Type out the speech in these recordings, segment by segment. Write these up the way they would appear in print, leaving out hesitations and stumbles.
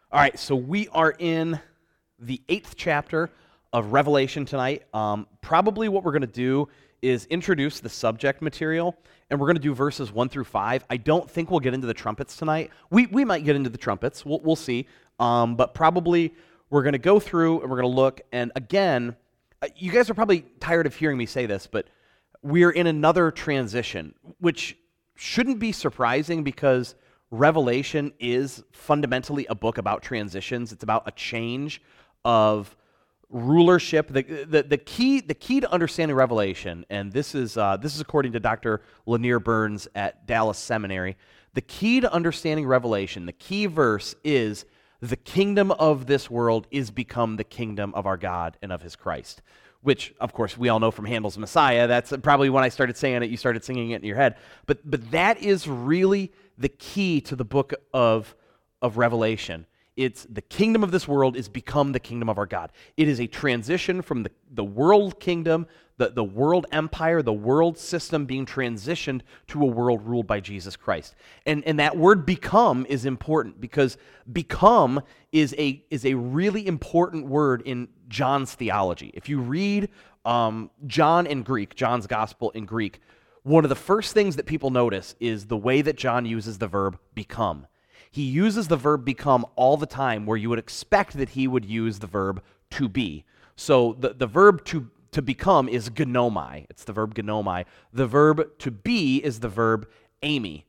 All right, so we are in the 8th chapter of Revelation tonight. Probably what we're going to do is introduce the subject material, and we're going to do verses 1 through 5. I don't think we'll get into the trumpets tonight. We might get into the trumpets. We'll see. But probably we're going to go through and we're going to look. And again, you guys are probably tired of hearing me say this, but we're in another transition, which shouldn't be surprising because Revelation is fundamentally a book about transitions. It's about a change of rulership. The key to understanding Revelation, and this is according to Dr. Lanier Burns at Dallas Seminary. The key to understanding Revelation, the key verse is, "The kingdom of this world is become the kingdom of our God and of His Christ." Which, of course, we all know from Handel's Messiah. That's probably when I started saying it, you started singing it in your head. But that is really the key to the book of Revelation. It's the kingdom of this world is become the kingdom of our God. It is a transition from the world kingdom, the world empire, the world system being transitioned to a world ruled by Jesus Christ. And that word become is important because become is a really important word in John's theology. If you read John in Greek, John's gospel in Greek, one of the first things that people notice is the way that John uses the verb become. He uses the verb become all the time where you would expect that he would use the verb to be. So the verb to become is gnomai. It's the verb gnomai. The verb to be is the verb Amy.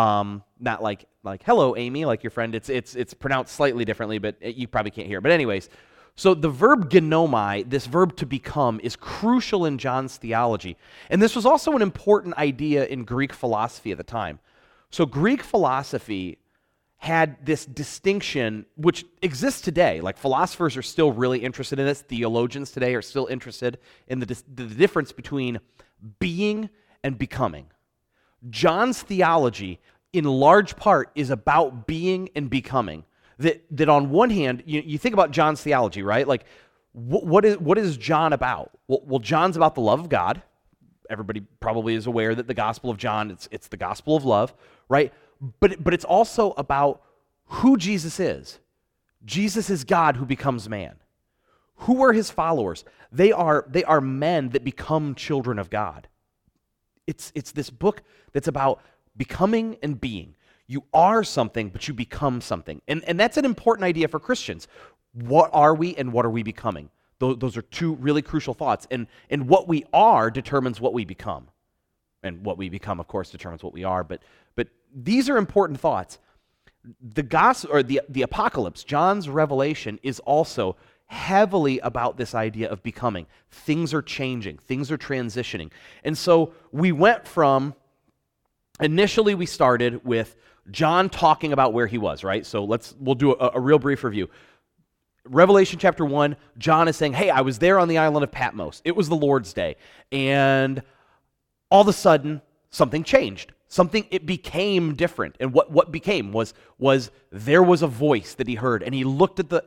Not like hello Amy, like your friend. It's pronounced slightly differently, but you probably can't hear. But anyways, so the verb gnomai, this verb to become, is crucial in John's theology. And this was also an important idea in Greek philosophy at the time. So Greek philosophy had this distinction, which exists today. Like philosophers are still really interested in this. Theologians today are still interested in the difference between being and becoming. John's theology, in large part, is about being and becoming. That on one hand, you think about John's theology, right? Like, what is John about? Well, John's about the love of God. Everybody probably is aware that the Gospel of John, it's the gospel of love, right? But it's also about who Jesus is. Jesus is God who becomes man. Who are his followers? They are men that become children of God. It's this book that's about becoming and being. You are something, but you become something. And that's an important idea for Christians. What are we and what are we becoming? Those are two really crucial thoughts. And what we are determines what we become. And what we become, of course, determines what we are. But these are important thoughts. The gospel, or the apocalypse, John's revelation, is also heavily about this idea of becoming. Things are changing. Things are transitioning. And so we went from, initially we started with John talking about where he was, right? So we'll do a real brief review. Revelation chapter 1, John is saying, hey, I was there on the island of Patmos. It was the Lord's day. And all of a sudden, something changed. It became different. And what became was there was a voice that he heard, and he looked at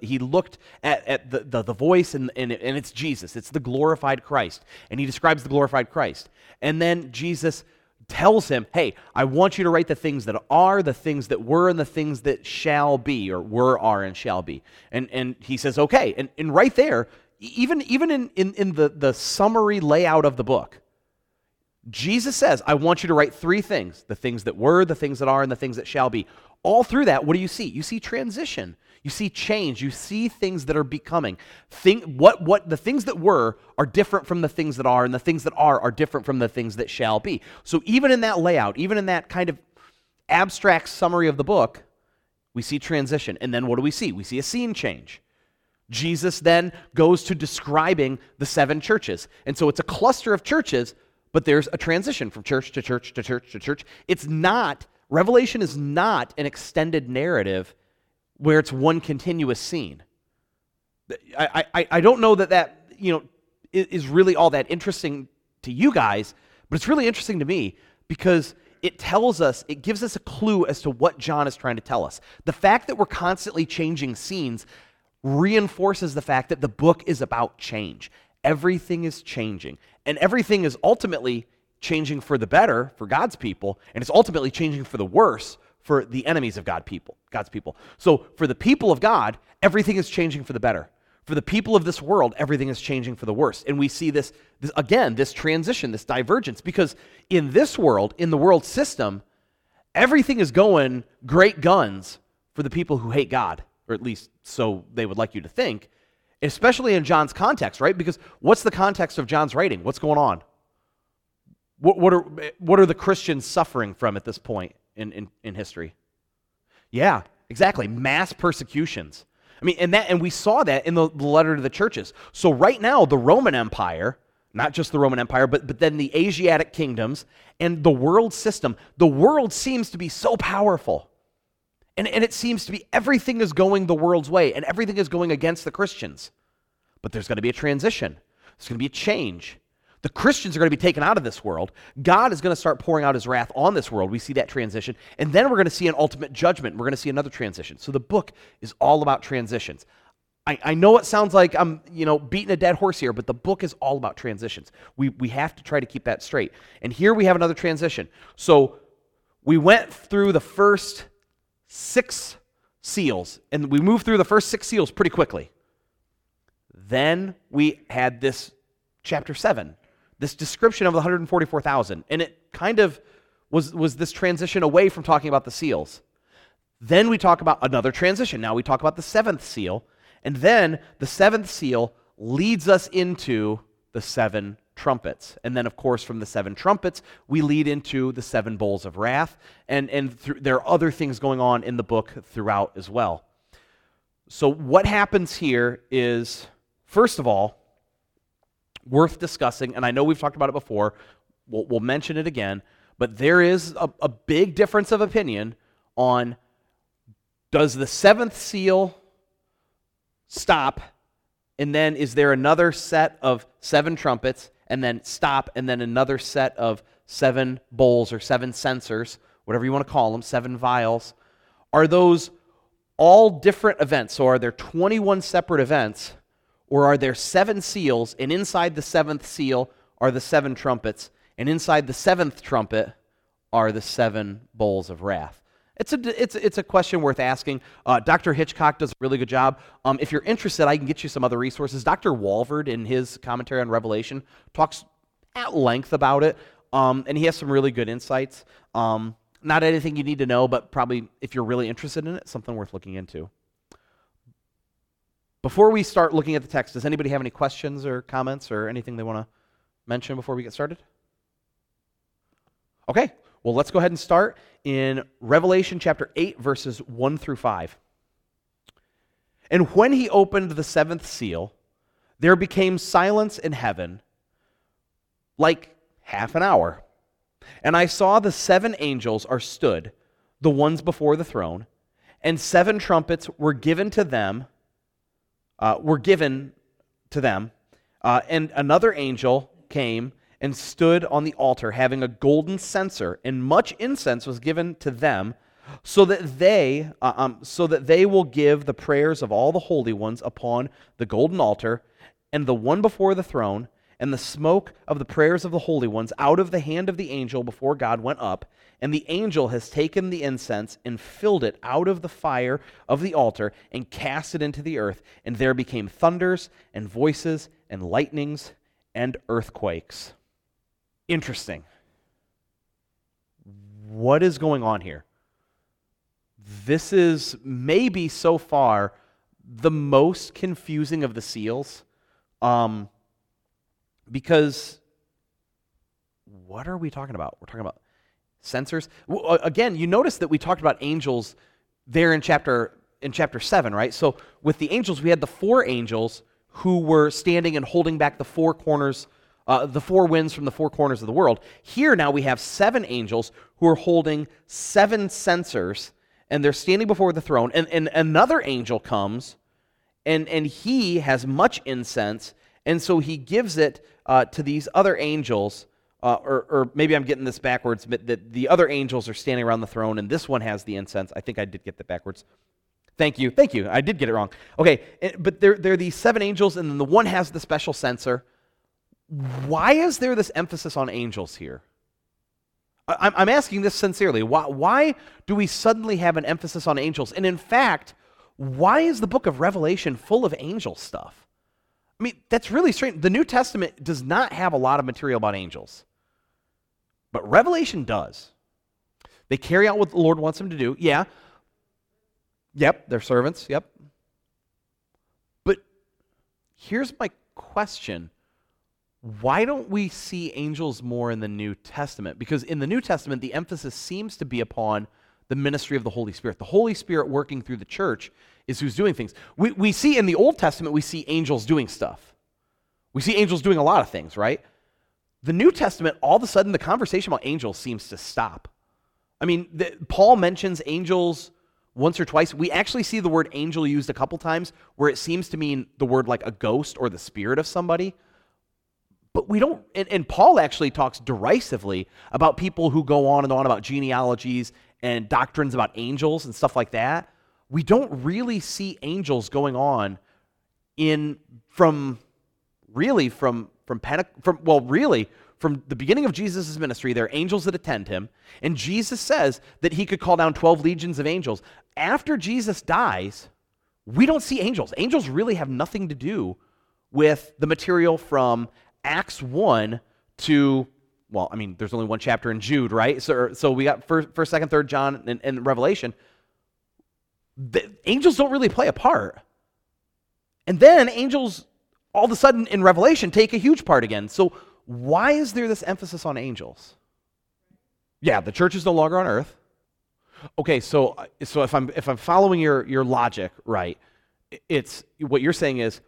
the voice, and it's Jesus. It's the glorified Christ. And he describes the glorified Christ. And then Jesus tells him, hey, I want you to write the things that are, the things that were, and the things that shall be, or were, are, and shall be. And he says, okay. And right there, even in the summary layout of the book, Jesus says, I want you to write three things: the things that were, the things that are, and the things that shall be. All through that, what do you see? You see transition. You see change. You see things that are becoming. The things that were are different from the things that are, and the things that are different from the things that shall be. So even in that layout, even in that kind of abstract summary of the book, we see transition. And then what do we see? We see a scene change. Jesus then goes to describing the 7 churches. And so it's a cluster of churches, but there's a transition from church to church to church to church. Revelation is not an extended narrative where it's one continuous scene. I don't know that is really all that interesting to you guys, but it's really interesting to me because it gives us a clue as to what John is trying to tell us. The fact that we're constantly changing scenes reinforces the fact that the book is about change. Everything is changing, and everything is ultimately changing for the better for God's people, and it's ultimately changing for the worse for the enemies of God's people. So for the people of God, everything is changing for the better. For the people of this world, everything is changing for the worse. And we see this transition, this divergence, because in this world, in the world system, everything is going great guns for the people who hate God, or at least so they would like you to think, especially in John's context, right? Because what's the context of John's writing? What's going on? What are the Christians suffering from at this point in history? Yeah, exactly. Mass persecutions. I mean, and we saw that in the letter to the churches. So right now, the Roman Empire, not just the Roman Empire, but then the Asiatic kingdoms and the world system, the world seems to be so powerful. And it seems to be everything is going the world's way, and everything is going against the Christians. But there's going to be a transition. There's going to be a change. The Christians are going to be taken out of this world. God is going to start pouring out his wrath on this world. We see that transition. And then we're going to see an ultimate judgment. We're going to see another transition. So the book is all about transitions. I know it sounds like I'm beating a dead horse here, but the book is all about transitions. We have to try to keep that straight. And here we have another transition. So we went through the first 6 seals, and we moved through the first 6 seals pretty quickly. Then we had this chapter 7. This description of the 144,000, and it kind of was this transition away from talking about the seals. Then we talk about another transition. Now we talk about the 7th seal, and then the 7th seal leads us into the 7 trumpets. And then, of course, from the 7 trumpets, we lead into the 7 bowls of wrath, and there are other things going on in the book throughout as well. So what happens here is, first of all, worth discussing, and I know we've talked about it before, we'll mention it again, but there is a big difference of opinion on, does the 7th seal stop, and then is there another set of 7 trumpets, and then stop, and then another set of 7 bowls or 7 censers, whatever you want to call them, 7 vials? Are those all different events? So are there 21 separate events? Or are there 7 seals, and inside the 7th seal are the 7 trumpets, and inside the 7th trumpet are the 7 bowls of wrath? It's a question worth asking. Dr. Hitchcock does a really good job. If you're interested, I can get you some other resources. Dr. Walvoord, in his commentary on Revelation, talks at length about it, and he has some really good insights. Not anything you need to know, but probably, if you're really interested in it, something worth looking into. Before we start looking at the text, does anybody have any questions or comments or anything they want to mention before we get started? Okay, well, let's go ahead and start in Revelation chapter 8, verses 1 through 5. And when he opened the 7th seal, there became silence in heaven like half an hour. And I saw the 7 angels are stood, the ones before the throne, and 7 trumpets were given to them, and another angel came and stood on the altar, having a golden censer, and much incense was given to them, so that they will give the prayers of all the holy ones upon the golden altar, and the one before the throne, and the smoke of the prayers of the holy ones out of the hand of the angel before God went up. And the angel has taken the incense and filled it out of the fire of the altar and cast it into the earth. And there became thunders and voices and lightnings and earthquakes. Interesting. What is going on here? This is maybe so far the most confusing of the seals. Because what are we talking about? We're talking about censers. Again, you notice that we talked about angels there in chapter 7, right? So with the angels, we had the 4 angels who were standing and holding back the 4 corners, the 4 winds from the 4 corners of the world. Here now we have 7 angels who are holding 7 censers, and they're standing before the throne. And another angel comes, and he has much incense, and so he gives it to these other angels, or maybe I'm getting this backwards, but the other angels are standing around the throne, and this one has the incense. I think I did get that backwards. Thank you. I did get it wrong. Okay, but there are these 7 angels, and then the one has the special censer. Why is there this emphasis on angels here? I'm asking this sincerely. Why do we suddenly have an emphasis on angels? And in fact, why is the book of Revelation full of angel stuff? I mean, that's really strange. The New Testament does not have a lot of material about angels, but Revelation does. They carry out what the Lord wants them to do. Yeah. Yep, they're servants. Yep. But here's my question. Why don't we see angels more in the New Testament? Because in the New Testament, the emphasis seems to be upon the ministry of the Holy Spirit. The Holy Spirit working through the church is who's doing things. We see in the Old Testament, we see angels doing stuff. We see angels doing a lot of things, right? The New Testament, all of a sudden, the conversation about angels seems to stop. I mean, Paul mentions angels once or twice. We actually see the word angel used a couple times where it seems to mean the word like a ghost or the spirit of somebody. But we don't, and Paul actually talks derisively about people who go on and on about genealogies and doctrines about angels and stuff like that. We don't really see angels going on from the beginning of Jesus' ministry. There are angels that attend him, and Jesus says that he could call down 12 legions of angels. After Jesus dies, we don't see angels. Angels really have nothing to do with the material from Acts 1 to, well, I mean, there's only one chapter in Jude, right? So we got 1st, 2nd, 3rd John, and Revelation. The angels don't really play a part. And then angels, all of a sudden, in Revelation, take a huge part again. So why is there this emphasis on angels? Yeah, the church is no longer on earth. Okay, so if I'm following your logic, right, it's what you're saying is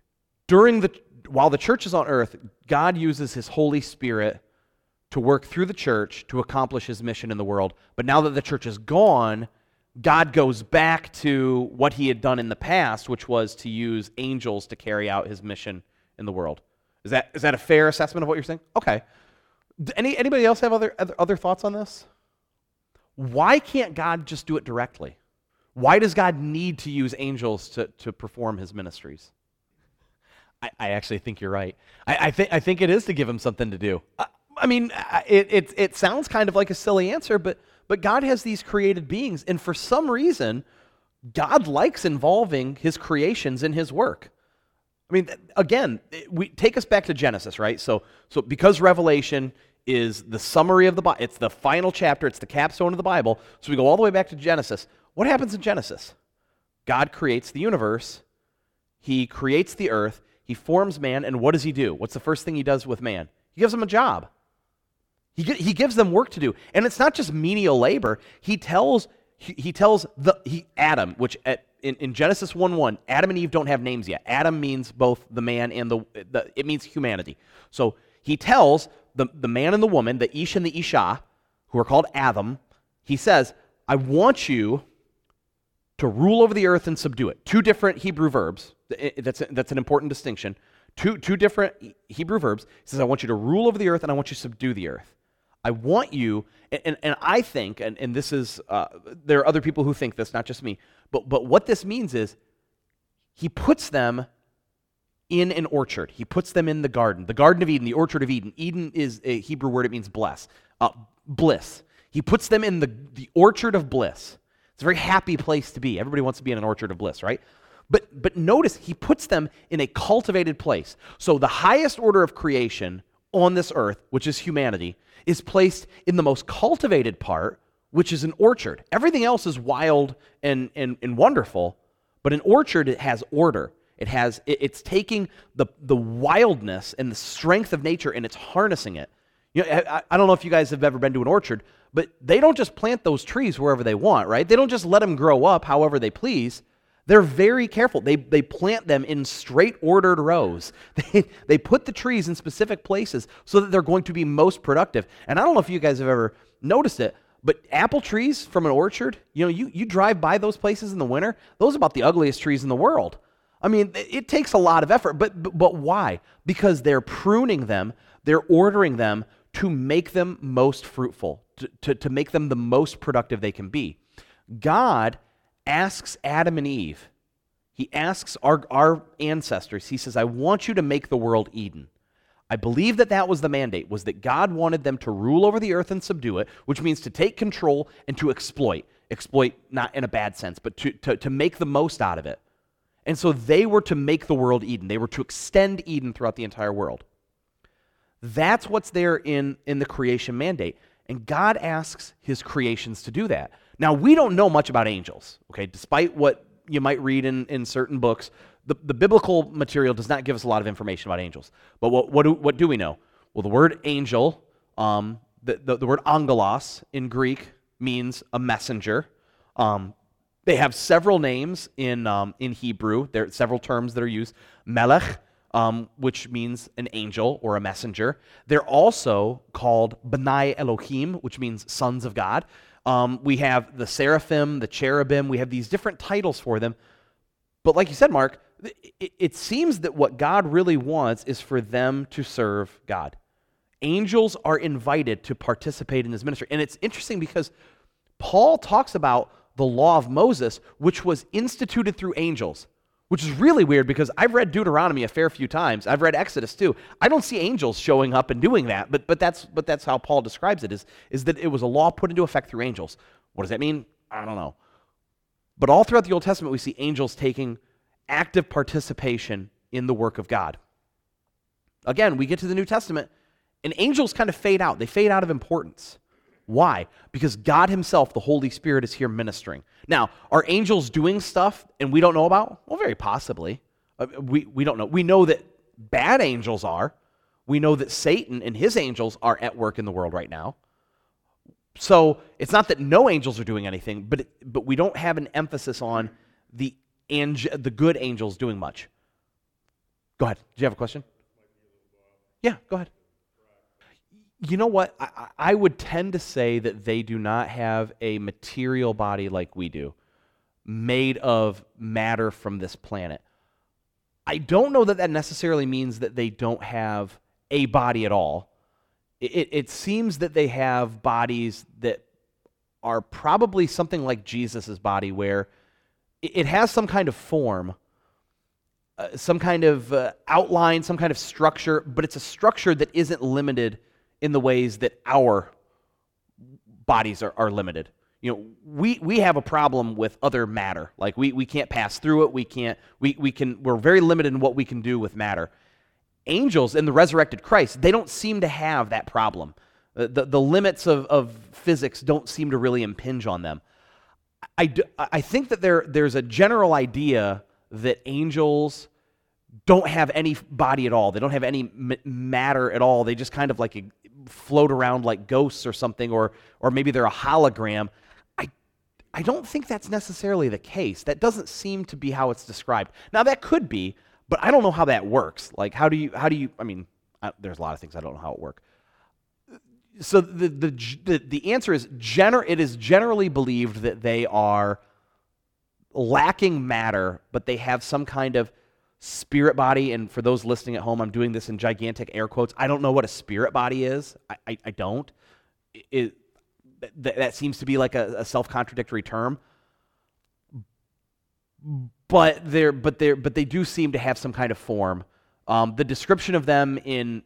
while the church is on earth, God uses his Holy Spirit to work through the church to accomplish his mission in the world. But now that the church is gone, God goes back to what he had done in the past, which was to use angels to carry out his mission in the world. Is that a fair assessment of what you're saying? Okay. Anybody else have other thoughts on this? Why can't God just do it directly? Why does God need to use angels to perform his ministries? I actually think you're right. I think it is to give him something to do. I mean, it sounds kind of like a silly answer, but God has these created beings, and for some reason, God likes involving his creations in his work. I mean, again, we take us back to Genesis, right? So because Revelation is the summary of the Bible, it's the final chapter, it's the capstone of the Bible, so we go all the way back to Genesis. What happens in Genesis? God creates the universe, he creates the earth, he forms man, and what does he do? What's the first thing he does with man? He gives him a job. He gives them work to do. And it's not just menial labor. He tells Adam, which in Genesis 1:1, Adam and Eve don't have names yet. Adam means both the man and it means humanity. So he tells the man and the woman, the Ish and the Isha, who are called Adam, he says, I want you to rule over the earth and subdue it. Two different Hebrew verbs. That's an important distinction. Two different Hebrew verbs. He says, I want you to rule over the earth and I want you to subdue the earth. I want you, and I think, and this is, there are other people who think this, not just me, but what this means is he puts them in an orchard. He puts them in the Garden of Eden, the orchard of Eden. Eden is a Hebrew word, it means bliss. He puts them in the orchard of bliss. It's a very happy place to be. Everybody wants to be in an orchard of bliss, right? But notice, he puts them in a cultivated place. So the highest order of creation on this earth, which is humanity, is placed in the most cultivated part, which is an orchard. Everything else is wild and wonderful, but an orchard, it has order. It's taking the wildness and the strength of nature and it's harnessing it. You know, I don't know if you guys have ever been to an orchard, but they don't just plant those trees wherever they want, right? They don't just let them grow up however they please. They're very careful. They plant them in straight ordered rows. They put the trees in specific places so that they're going to be most productive. And I don't know if you guys have ever noticed it, but apple trees from an orchard, you drive by those places in the winter, those are about the ugliest trees in the world. I mean, it takes a lot of effort, but why? Because they're pruning them, they're ordering them to make them most fruitful, to make them the most productive they can be. God asks Adam and Eve, he asks our ancestors, he says, I want you to make the world Eden. I believe that that was the mandate, was that God wanted them to rule over the earth and subdue it, which means to take control and to exploit. Exploit not in a bad sense, but to make the most out of it. And so they were to make the world Eden. They were to extend Eden throughout the entire world. That's what's there in the creation mandate. And God asks his creations to do that. Now, we don't know much about angels, okay? Despite what you might read in certain books, the biblical material does not give us a lot of information about angels. But what do we know? Well, the word angel, the word angelos in Greek means a messenger. They have several names in Hebrew. There are several terms that are used. Melech, which means an angel or a messenger. They're also called B'nai Elohim, which means sons of God. We have the seraphim, the cherubim. We have these different titles for them. But like you said, Mark, it seems that what God really wants is for them to serve God. Angels are invited to participate in his ministry. And it's interesting because Paul talks about the law of Moses, which was instituted through angels, which is really weird because I've read Deuteronomy a fair few times. I've read Exodus too. I don't see angels showing up and doing that, but that's how Paul describes it, is that it was a law put into effect through angels. What does that mean? I don't know. But all throughout the Old Testament, we see angels taking active participation in the work of God. Again, we get to the New Testament, and angels kind of fade out. They fade out of importance. Why? Because God himself, the Holy Spirit, is here ministering. Now, are angels doing stuff and we don't know about? Well, very possibly. We don't know. We know that bad angels are. We know that Satan and his angels are at work in the world right now. So it's not that no angels are doing anything, but we don't have an emphasis on the good angels doing much. Go ahead. Do you have a question? Yeah, go ahead. You know what? I would tend to say that they do not have a material body like we do, made of matter from this planet. I don't know that necessarily means that they don't have a body at all. It seems that they have bodies that are probably something like Jesus' body, where it has some kind of form, some kind of outline, some kind of structure, but it's a structure that isn't limited in the ways that our bodies are limited. You know, we have a problem with other matter. Like we can't pass through it. We're very limited in what we can do with matter. Angels in the resurrected Christ, they don't seem to have that problem. The limits of physics don't seem to really impinge on them. I think that there's a general idea that angels don't have any body at all. They don't have any matter at all. They just kind of like float around like ghosts or something, or maybe they're a hologram. I don't think that's necessarily the case. That doesn't seem to be how it's described. Now, that could be, but I don't know how that works. Like, how do you, I mean, there's a lot of things I don't know how it works. So the answer is, it is generally believed that they are lacking matter, but they have some kind of spirit body. And for those listening at home, I'm doing this in gigantic air quotes. I don't know what a spirit body is. I don't. That seems to be like a self-contradictory term. But they do seem to have some kind of form. The description of them in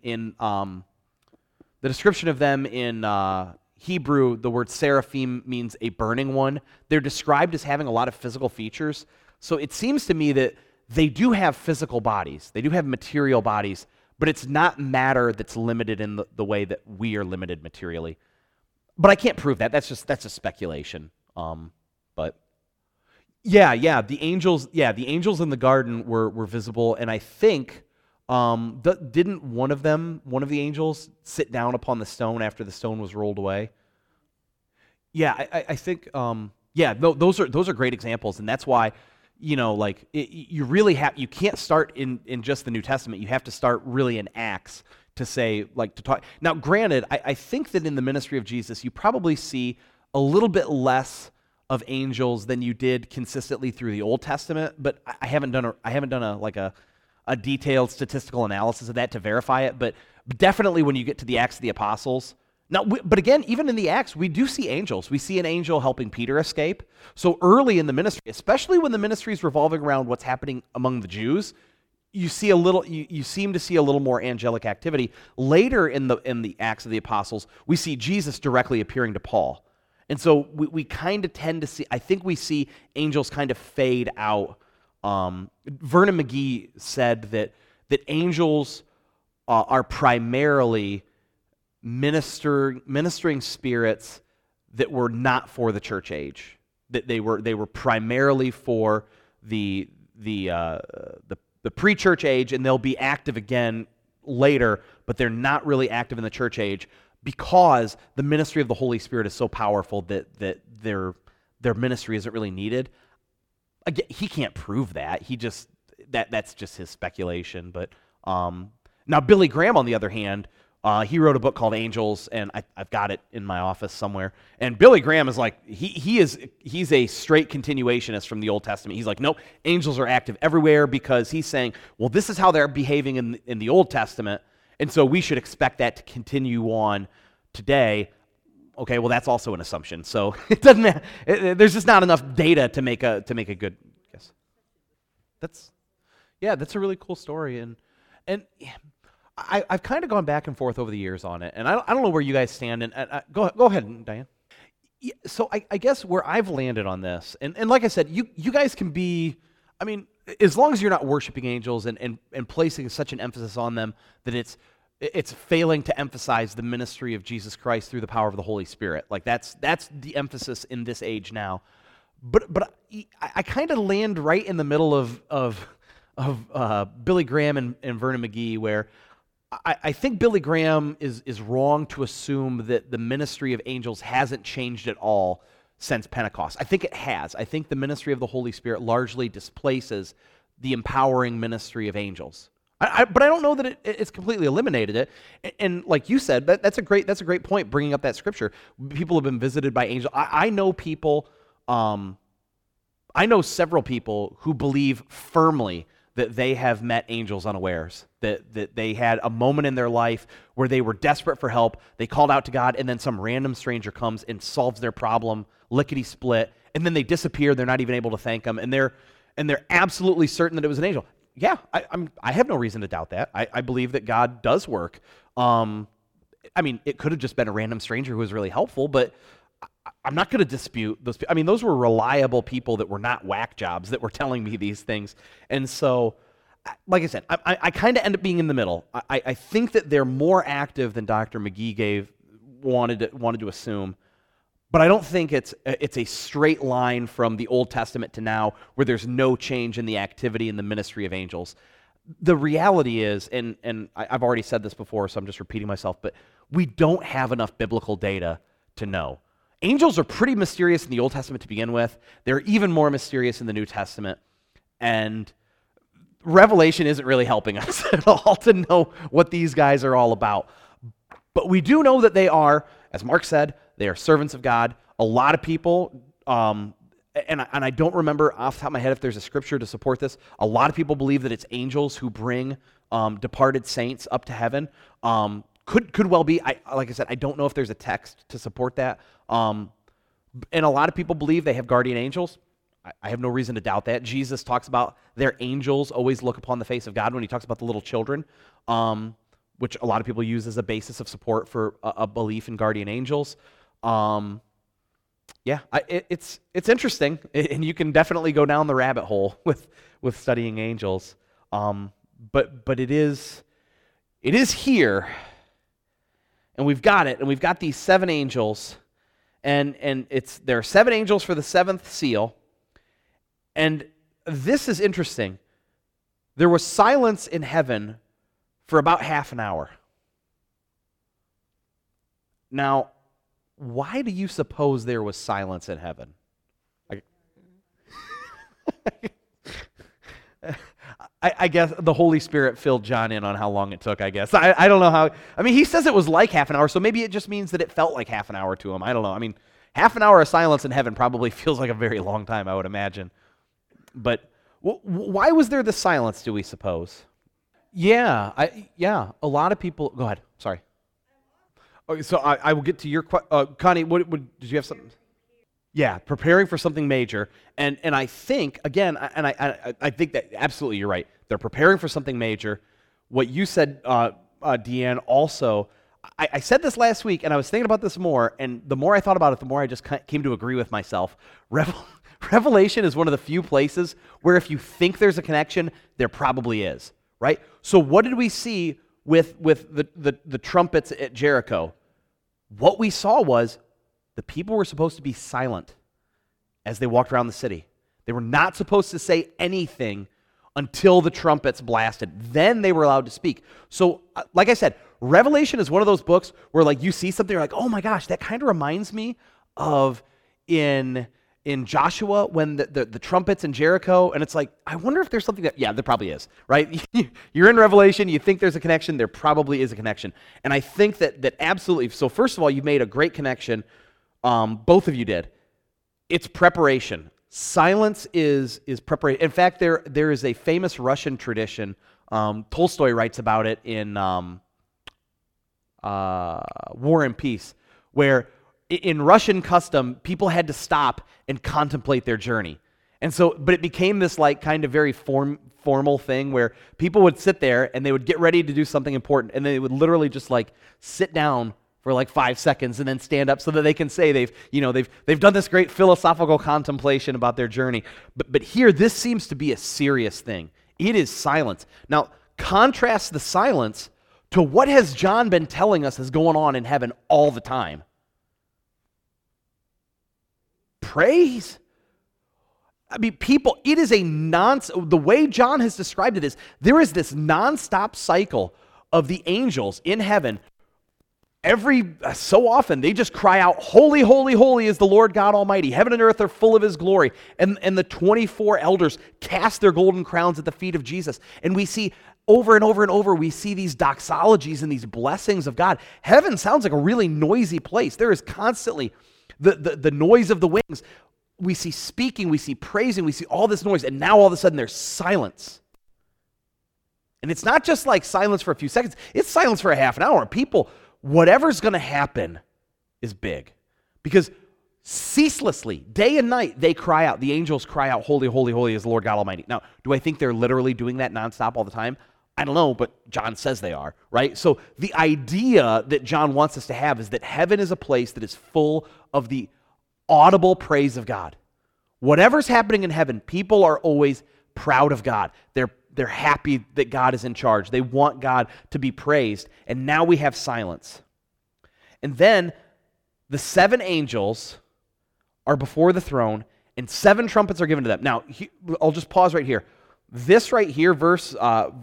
Hebrew, the word seraphim means a burning one. They're described as having a lot of physical features. So it seems to me that they do have physical bodies. They do have material bodies, but it's not matter that's limited in the way that we are limited materially. But I can't prove that. That's a speculation. But yeah, the angels in the garden were visible, and I think didn't one of the angels sit down upon the stone after the stone was rolled away? Yeah, I think those are great examples, and that's why you really you can't start in just the New Testament. You have to start really in Acts to say, to talk. Now, granted, I think that in the ministry of Jesus, you probably see a little bit less of angels than you did consistently through the Old Testament, but I haven't done a detailed statistical analysis of that to verify it. But definitely when you get to the Acts of the Apostles. Now, but again, even in the Acts, we do see angels. We see an angel helping Peter escape. So early in the ministry, especially when the ministry is revolving around what's happening among the Jews, you see a little, you seem to see a little more angelic activity. Later in the Acts of the Apostles, we see Jesus directly appearing to Paul. And so we kind of tend to see, I think we see angels kind of fade out. Vernon McGee said that angels are primarily ministering spirits that were not for the church age. That they were primarily for the pre-church age, and they'll be active again later, but they're not really active in the church age because the ministry of the Holy Spirit is so powerful that their ministry isn't really needed. Again, he can't prove that. That's just his speculation. But now Billy Graham, on the other hand, he wrote a book called Angels, and I've got it in my office somewhere. And Billy Graham is like, he's a straight continuationist from the Old Testament. He's like, nope, angels are active everywhere, because he's saying, well, this is how they're behaving in the Old Testament, and so we should expect that to continue on today. Okay, well, that's also an assumption. So it doesn't. There's just not enough data to make a good guess. That's a really cool story, and I've kind of gone back and forth over the years on it, and I don't know where you guys stand. And go ahead, Diane. Yeah, so I guess where I've landed on this, and like I said, you guys can be, I mean, as long as you're not worshiping angels and placing such an emphasis on them that it's failing to emphasize the ministry of Jesus Christ through the power of the Holy Spirit. Like that's the emphasis in this age now. But I kind of land right in the middle of Billy Graham and Vernon McGee, where I think Billy Graham is wrong to assume that the ministry of angels hasn't changed at all since Pentecost. I think it has. I think the ministry of the Holy Spirit largely displaces the empowering ministry of angels. But I don't know that it's completely eliminated it. And like you said, that's a great point, bringing up that scripture. People have been visited by angels. I know people. I know several people who believe firmly that they have met angels unawares, that they had a moment in their life where they were desperate for help, they called out to God, and then some random stranger comes and solves their problem, lickety-split, and then they disappear, they're not even able to thank them, and they're absolutely certain that it was an angel. Yeah, I have no reason to doubt that. I believe that God does work. I mean, it could have just been a random stranger who was really helpful, but I'm not going to dispute those. I mean, those were reliable people that were not whack jobs that were telling me these things. And so, like I said, I kind of end up being in the middle. I think that they're more active than Dr. McGee wanted to assume. But I don't think it's a straight line from the Old Testament to now where there's no change in the activity in the ministry of angels. The reality is, and I've already said this before, so I'm just repeating myself, but we don't have enough biblical data to know. Angels are pretty mysterious in the Old Testament to begin with. They're even more mysterious in the New Testament. And Revelation isn't really helping us at all to know what these guys are all about. But we do know that they are, as Mark said, they are servants of God. A lot of people, and I don't remember off the top of my head if there's a scripture to support this, a lot of people believe that it's angels who bring departed saints up to heaven. Could well be. Like I said, I don't know if there's a text to support that. And a lot of people believe they have guardian angels. I have no reason to doubt that. Jesus talks about their angels always look upon the face of God when he talks about the little children, which a lot of people use as a basis of support for a belief in guardian angels. It's interesting, and you can definitely go down the rabbit hole with studying angels. But it is here. And we've got it, and we've got these 7 angels, and there are 7 angels for the 7th seal. And this is interesting. There was silence in heaven for about half an hour. Now, why do you suppose there was silence in heaven? I guess the Holy Spirit filled John in on how long it took, I guess. I don't know how. I mean, he says it was like half an hour, so maybe it just means that it felt like half an hour to him. I don't know. I mean, half an hour of silence in heaven probably feels like a very long time, I would imagine. But why was there the silence, do we suppose? Yeah, a lot of people. Go ahead. Sorry. Okay, so I will get to your question. Connie, did you have something? Yeah, preparing for something major. And I think, again, I think that absolutely you're right. They're preparing for something major. What you said, Deanne, also, I said this last week, and I was thinking about this more, and the more I thought about it, the more I just came to agree with myself. Revelation is one of the few places where if you think there's a connection, there probably is, right? So what did we see with the trumpets at Jericho? What we saw was the people were supposed to be silent as they walked around the city. They were not supposed to say anything until the trumpets blasted. Then they were allowed to speak. So, like I said, Revelation is one of those books where like you see something, you're like, oh my gosh, that kind of reminds me of in Joshua when the trumpets in Jericho, and it's like, I wonder if there's something that, yeah, there probably is, right? You're in Revelation, you think there's a connection, there probably is a connection. And I think that absolutely, so first of all, you made a great connection, both of you did. It's preparation. Silence is preparation. In fact, there is a famous Russian tradition. Tolstoy writes about it in War and Peace, where in Russian custom, people had to stop and contemplate their journey. And so, but it became this like kind of very formal thing where people would sit there and they would get ready to do something important, and they would literally just like sit down for like 5 seconds and then stand up so that they can say they've done this great philosophical contemplation about their journey. But here, this seems to be a serious thing. It is silence. Now, contrast the silence to what has John been telling us is going on in heaven all the time. Praise. I mean, people, it is the way John has described it is, there is this nonstop cycle of the angels in heaven. So often, they just cry out, holy, holy, holy is the Lord God Almighty. Heaven and earth are full of his glory. And the 24 elders cast their golden crowns at the feet of Jesus. And we see over and over and over, we see these doxologies and these blessings of God. Heaven sounds like a really noisy place. There is constantly the noise of the wings. We see speaking, we see praising, we see all this noise. And now all of a sudden, there's silence. And it's not just like silence for a few seconds. It's silence for a half an hour. People... whatever's going to happen is big, because ceaselessly, day and night, they cry out. The angels cry out, holy, holy, holy is the Lord God Almighty. Now, do I think they're literally doing that nonstop all the time? I don't know, but John says they are, right? So the idea that John wants us to have is that heaven is a place that is full of the audible praise of God. Whatever's happening in heaven, people are always proud of God. They're happy that God is in charge. They want God to be praised. And now we have silence. And then the 7 angels are before the throne, and 7 trumpets are given to them. Now, I'll just pause right here. This right here, verse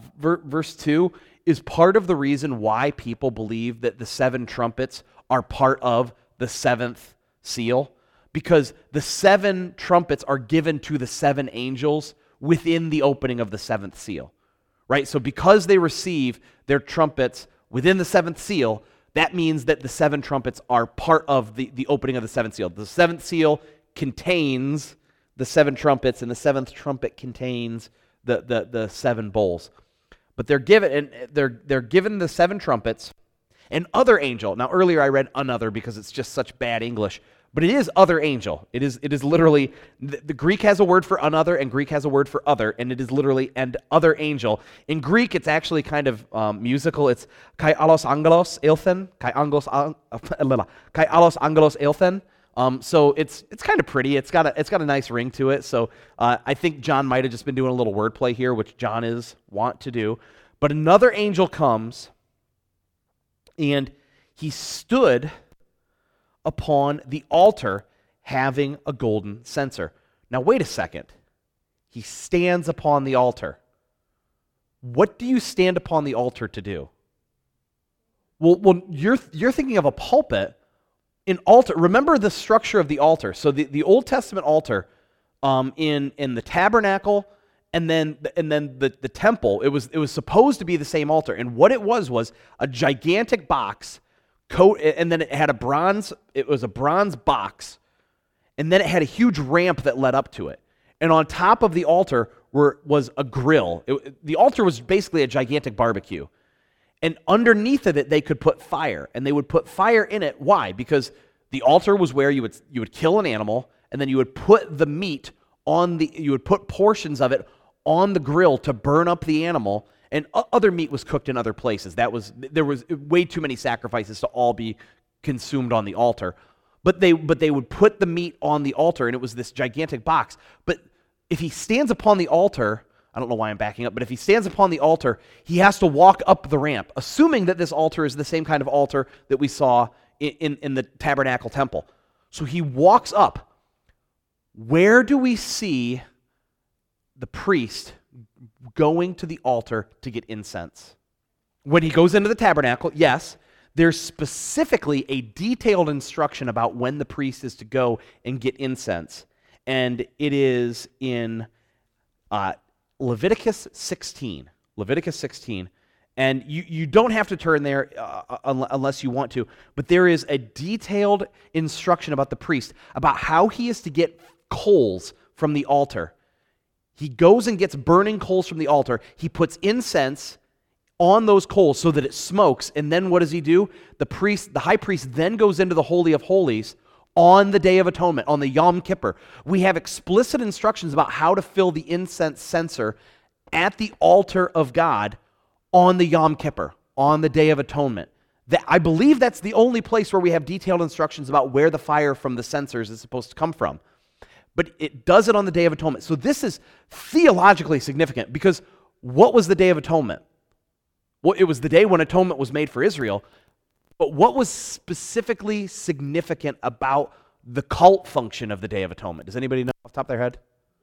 2, is part of the reason why people believe that the 7 trumpets are part of the 7th seal, because the 7 trumpets are given to the 7 angels within the opening of the 7th seal, right? So because they receive their trumpets within the 7th seal, that means that the 7 trumpets are part of the opening of the 7th seal. The 7th seal contains the 7 trumpets, and the 7th trumpet contains the 7 bowls. But they're given the 7 trumpets. And other angel. Now earlier I read another because it's just such bad English. But it is other angel. It is literally, the Greek has a word for another, and Greek has a word for other, and it is literally and other angel. In Greek, it's actually kind of musical. It's kai allos angelos elthen, kai allos angelos elthen. So it's kind of pretty. It's got a nice ring to it. So I think John might have just been doing a little wordplay here, which John is wont to do. But another angel comes, and he stood upon the altar having a golden censer. Now wait a second. He stands upon the altar. What do you stand upon the altar to do? Well, you're thinking of a pulpit. An altar. Remember the structure of the altar. So the Old Testament altar in the tabernacle and then the temple, it was supposed to be the same altar. And what it was a gigantic box coat, and then it was a bronze box, and then it had a huge ramp that led up to it. And on top of the altar was a grill. The altar was basically a gigantic barbecue. And underneath of it, they could put fire, and they would put fire in it. Why? Because the altar was where you would kill an animal, and then you would put the meat you would put portions of it on the grill to burn up the animal, and other meat was cooked in other places. There was way too many sacrifices to all be consumed on the altar. But they would put the meat on the altar, and it was this gigantic box. But if he stands upon the altar, I don't know why I'm backing up, but if he stands upon the altar, he has to walk up the ramp, assuming that this altar is the same kind of altar that we saw in the tabernacle temple. So he walks up. Where do we see the priest going to the altar to get incense? When he goes into the tabernacle, yes, there's specifically a detailed instruction about when the priest is to go and get incense. And it is in Leviticus 16. Leviticus 16. And you don't have to turn there unless you want to, but there is a detailed instruction about the priest, about how he is to get coals from the altar. He goes and gets burning coals from the altar. He puts incense on those coals so that it smokes, and then what does he do? The high priest then goes into the Holy of Holies on the Day of Atonement, on the Yom Kippur. We have explicit instructions about how to fill the incense censer at the altar of God on the Yom Kippur, on the Day of Atonement. I believe that's the only place where we have detailed instructions about where the fire from the censers is supposed to come from. But it does it on the Day of Atonement. So this is theologically significant, because what was the Day of Atonement? Well, it was the day when atonement was made for Israel. But what was specifically significant about the cult function of the Day of Atonement? Does anybody know off the top of their head?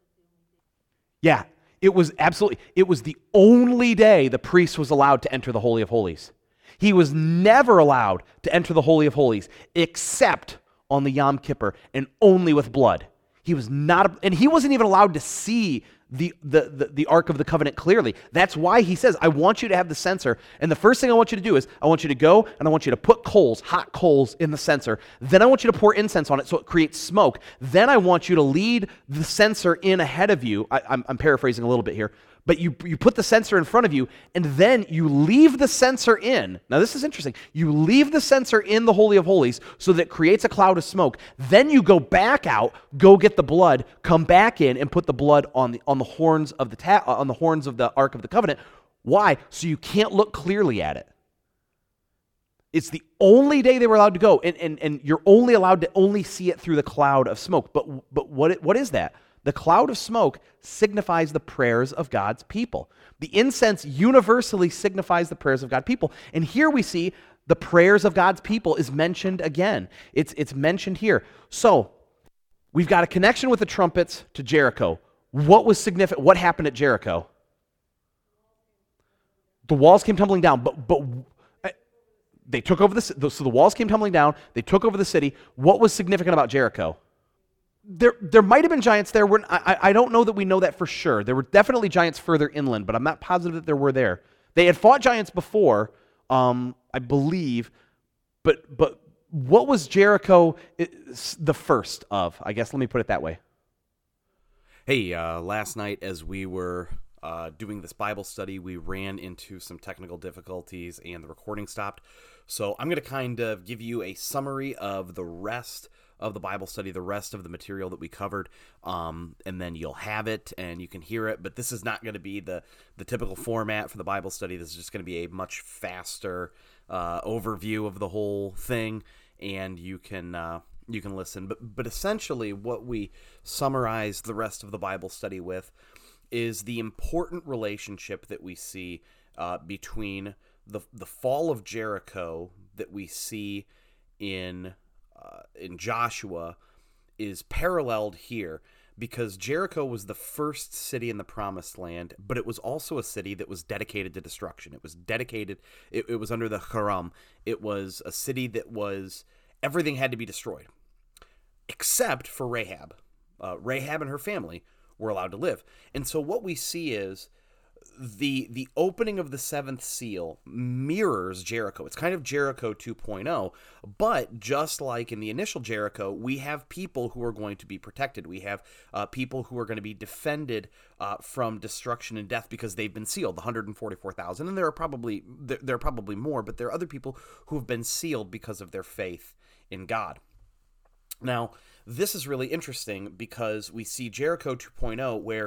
Yeah, it was the only day the priest was allowed to enter the Holy of Holies. He was never allowed to enter the Holy of Holies except on the Yom Kippur, and only with blood. He was not, and he wasn't even allowed to see the Ark of the Covenant clearly. That's why he says, I want you to have the censer, and the first thing I want you to do is, I want you to go and I want you to put coals, hot coals, in the censer. Then I want you to pour incense on it so it creates smoke. Then I want you to lead the censer in ahead of you. I'm paraphrasing a little bit here. But you put the censer in front of you, and then you leave the censer in. Now this is interesting. You leave the censer in the Holy of Holies so that it creates a cloud of smoke. Then you go back out, go get the blood, come back in, and put the blood on the horns of the Ark of the Covenant. Why? So you can't look clearly at it. It's the only day they were allowed to go, and you're only allowed to only see it through the cloud of smoke. But what is that? The cloud of smoke signifies the prayers of God's people. The incense universally signifies the prayers of God's people. And here we see the prayers of God's people is mentioned again. It's mentioned here. So we've got a connection with the trumpets to Jericho. What was significant? What happened at Jericho? The walls came tumbling down, but they took over so the walls came tumbling down. They took over the city. What was significant about Jericho? There might have been giants there. I don't know that we know that for sure. There were definitely giants further inland, but I'm not positive that there were there. They had fought giants before, I believe, but what was Jericho the first of? I guess let me put it that way. Hey, last night as we were doing this Bible study, we ran into some technical difficulties and the recording stopped. So I'm going to kind of give you a summary of the rest of the Bible study, the rest of the material that we covered, and then you'll have it and you can hear it. But this is not going to be the typical format for the Bible study. This is just going to be a much faster overview of the whole thing, and you can listen. But essentially, what we summarize the rest of the Bible study with is the important relationship that we see between the fall of Jericho that we see in Joshua is paralleled here, because Jericho was the first city in the Promised Land, but it was also a city that was dedicated to destruction. It was dedicated, it was under the Haram. It was a city that was, everything had to be destroyed, except for Rahab. Rahab and her family were allowed to live. And so what we see is the opening of the seventh seal mirrors Jericho. It's kind of Jericho 2.0, but just like in the initial Jericho, we have people who are going to be protected. We have people who are going to be defended from destruction and death because they've been sealed, the 144,000, and there are probably more, but there are other people who have been sealed because of their faith in God. Now, this is really interesting because we see Jericho 2.0 where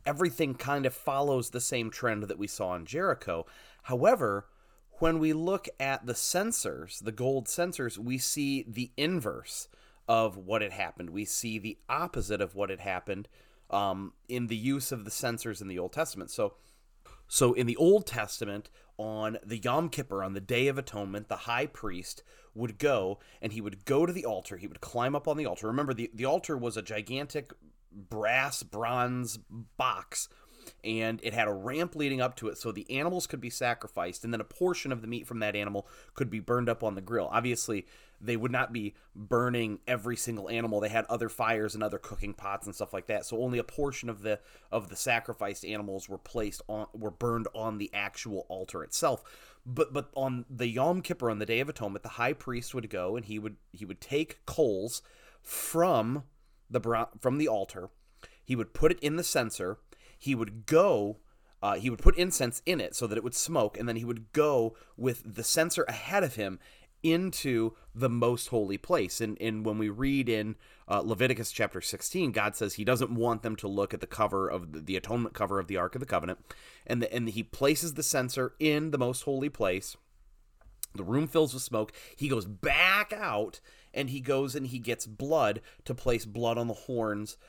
everything kind of follows the same trend that we saw in Jericho. However, when we look at the censers, the gold censers, we see the inverse of what had happened. We see the opposite of what had happened in the use of the censers in the Old Testament. So in the Old Testament, on the Yom Kippur, on the Day of Atonement, the high priest would go, and he would go to the altar. He would climb up on the altar. Remember, the altar was a gigantic bronze box, and it had a ramp leading up to it so the animals could be sacrificed, and then a portion of the meat from that animal could be burned up on the grill. Obviously, they would not be burning every single animal. They had other fires and other cooking pots and stuff like that, so only a portion of the sacrificed animals were burned on the actual altar itself. But on the Yom Kippur, on the Day of Atonement, the high priest would go, and he would take coals from the altar. He would put it in the censer. He would put incense in it so that it would smoke, and then he would go with the censer ahead of him into the most holy place. And when we read in Leviticus chapter 16, God says he doesn't want them to look at the cover of the atonement cover of the Ark of the Covenant, and he places the censer in the most holy place. The room fills with smoke. He goes back out, and he goes and he gets blood to place blood on the horns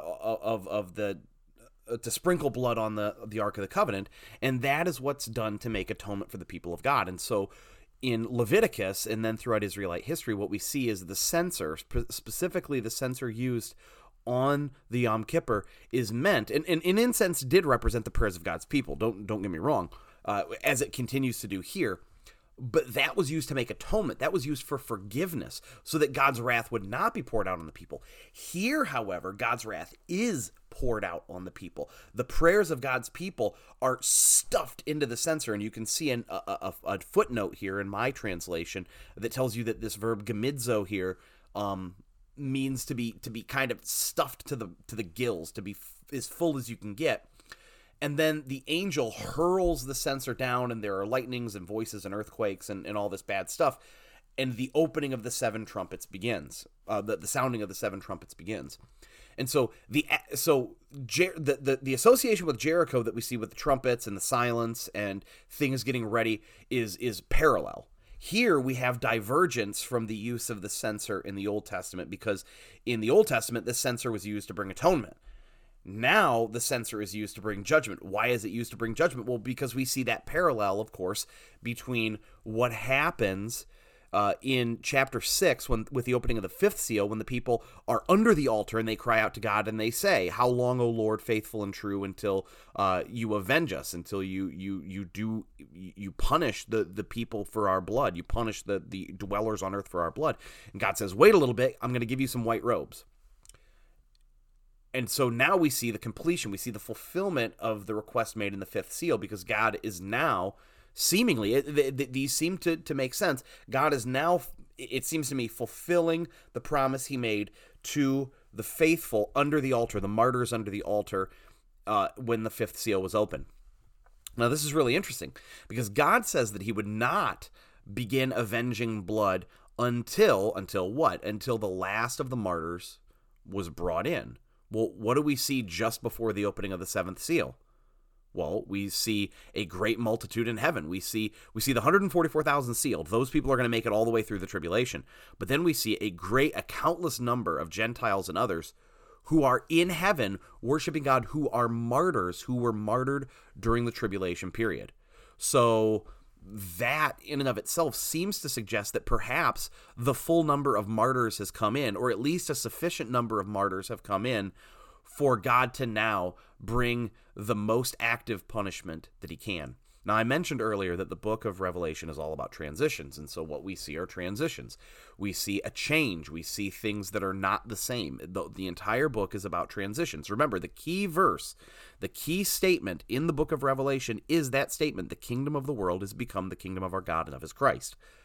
to sprinkle blood on the Ark of the Covenant, and that is what's done to make atonement for the people of God. And so in Leviticus, and then throughout Israelite history, what we see is the censer, specifically the censer used on the Yom Kippur, is meant, and incense did represent the prayers of God's people, don't get me wrong, as it continues to do here. But that was used to make atonement. That was used for forgiveness, so that God's wrath would not be poured out on the people. Here, however, God's wrath is poured out on the people. The prayers of God's people are stuffed into the censer, and you can see a footnote here in my translation that tells you that this verb gemidzo here means to be kind of stuffed to the gills, to be as full as you can get. And then the angel hurls the censer down, and there are lightnings and voices and earthquakes and all this bad stuff. And the opening of the seven trumpets begins. The sounding of the seven trumpets begins. And so the association with Jericho that we see with the trumpets and the silence and things getting ready is parallel. Here we have divergence from the use of the censer in the Old Testament, because in the Old Testament, the censer was used to bring atonement. Now the censer is used to bring judgment. Why is it used to bring judgment? Well, because we see that parallel, of course, between what happens in chapter 6 with the opening of the fifth seal, when the people are under the altar and they cry out to God and they say, "How long, O Lord, faithful and true, until you avenge us, until you punish the people for our blood, you punish the dwellers on earth for our blood." And God says, "Wait a little bit, I'm going to give you some white robes." And so now we see the completion. We see the fulfillment of the request made in the fifth seal, because God is now seemingly, these seem to make sense. God is now, it seems to me, fulfilling the promise he made to the faithful under the altar, the martyrs under the altar, when the fifth seal was open. Now, this is really interesting, because God says that he would not begin avenging blood until what? Until the last of the martyrs was brought in. Well, what do we see just before the opening of the seventh seal? Well, we see a great multitude in heaven. We see the 144,000 sealed. Those people are going to make it all the way through the tribulation. But then we see a countless number of Gentiles and others who are in heaven worshiping God, who are martyrs, who were martyred during the tribulation period. So that in and of itself seems to suggest that perhaps the full number of martyrs has come in, or at least a sufficient number of martyrs have come in for God to now bring the most active punishment that he can. Now, I mentioned earlier that the book of Revelation is all about transitions, and so what we see are transitions. We see a change. We see things that are not the same. The entire book is about transitions. Remember, the key verse, the key statement in the book of Revelation is that statement: the kingdom of the world has become the kingdom of our God and of his Christ.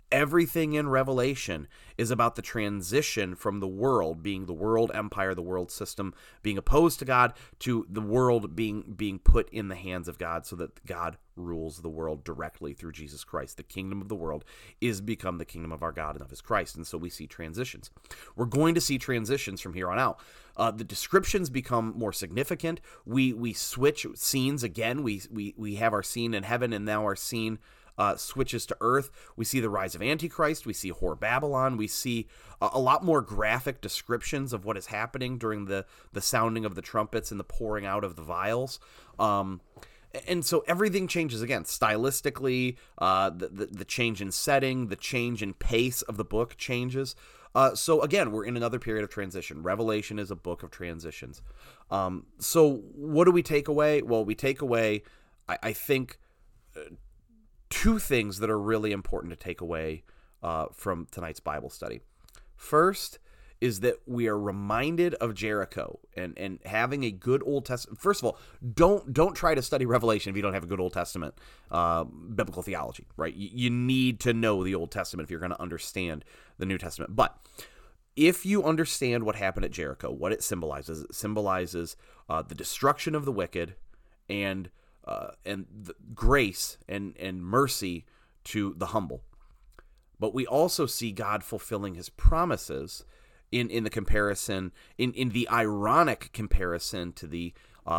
Everything in Revelation is about the transition from the world, being the world empire, the world system, being opposed to God, to the world being put in the hands of God so that God rules the world directly through Jesus Christ. The kingdom of the world is become the kingdom of our God and of his Christ. And so we see transitions. We're going to see transitions from here on out. The descriptions become more significant. We switch scenes again. We have our scene in heaven, and now our scene switches to earth. We see the rise of Antichrist. We see Whore Babylon. We see a lot more graphic descriptions of what is happening during the sounding of the trumpets and the pouring out of the vials. And so everything changes again, stylistically, the change in setting, the change in pace of the book changes. So again, we're in another period of transition. Revelation is a book of transitions. So what do we take away? Well, we take away, I think, two things that are really important to take away from tonight's Bible study. First is that we are reminded of Jericho and having a good Old Testament. First of all, don't try to study Revelation if you don't have a good Old Testament biblical theology, right? You need to know the Old Testament if you're going to understand the New Testament. But if you understand what happened at Jericho, what it symbolizes the destruction of the wicked and the grace and mercy to the humble. But we also see God fulfilling his promises in the comparison, in the ironic comparison to the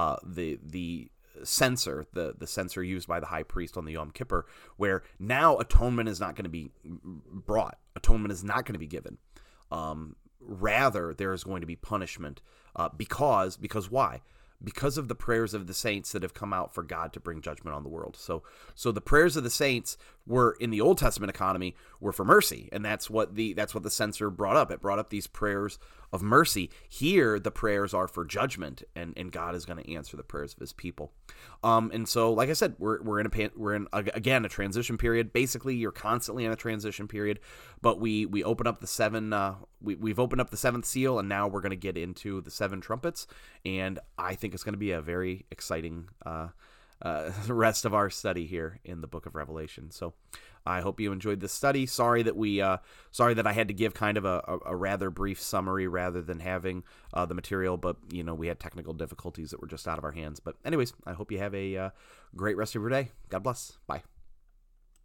censer, the censer used by the high priest on the Yom Kippur, where now atonement is not going to be brought. Atonement is not going to be given. Rather, there is going to be punishment because why? Because of the prayers of the saints that have come out for God to bring judgment on the world. So the prayers of the saints were in the Old Testament economy were for mercy, and that's what the censer brought up. It brought up these prayers of mercy. Here, the prayers are for judgment, and God is going to answer the prayers of his people. And so, like I said, we're in again a transition period. Basically, you're constantly in a transition period. But we open up the seven. We've opened up the seventh seal, and now we're going to get into the seven trumpets. And I think it's going to be a very exciting rest of our study here in the book of Revelation. So I hope you enjoyed this study. Sorry that I had to give kind of a rather brief summary rather than having the material, but we had technical difficulties that were just out of our hands. But anyways, I hope you have a great rest of your day. God bless. Bye.